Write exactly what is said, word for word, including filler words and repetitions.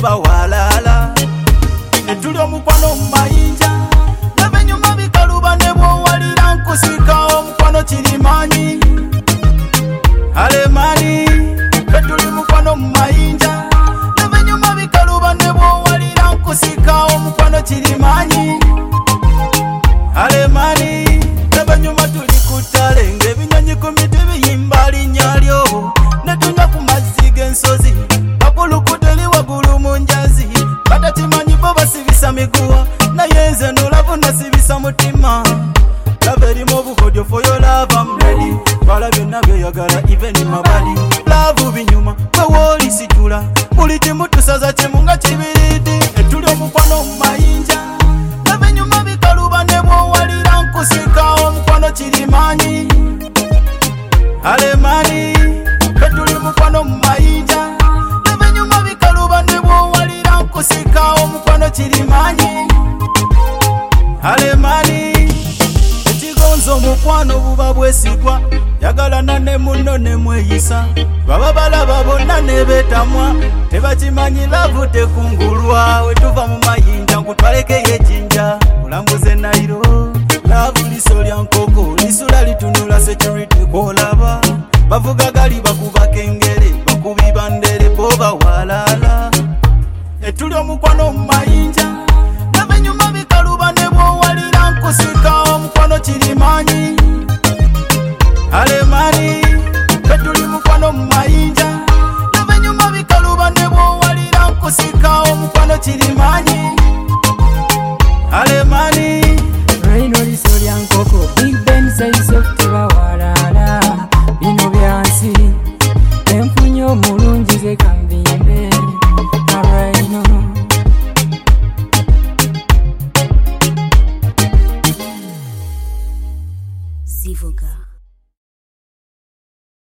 bawalala netuli omukwano mu mayinja n'ebinyuma bikaluba ne bwowalira nkusika omukwano kirimanyi alemani netuli mukwano mu mayinja n'ebinyuma bikaluba ne bwowalira nkusika omukwano kirimanyi alemani n'ebinyuma tuli ku ttale ng'ebinyonyi ku miti biyimba linnya lyo netunywa ku mazzi g'ensozi bakulukuteli waggulu mu njazi batakimanyi bo basibisa miguwa naye nze nolavu nasibisa mutima lava erimu obukodyo for your love I'm ready bala byonna byeyagala even mabali laavu binyuma bwewooli sijula buli kimu tusaza kimu nga kibiriti etuli omukwano mu mayinja n'ebinyuma bikaluba ne bwowalira nkusika omukwano kirimanyi alemani etuli mukwano mu mayinja n'ebinyuma bikaluba ne bwowalira nkusika omukwano kirimanyi alemani ekigonza omukwano buba bwesigwa yagalana ne munno ne mweyisa baba balaba bonna ne beetamwa tebakimanyi lavu tekungulwa wetuva mu mayinja nkutwalekeyo ejjinja kulambuze nairo lavu liso lya nkoko lisula litunula security kwolaba bavuga gali bakuba kenge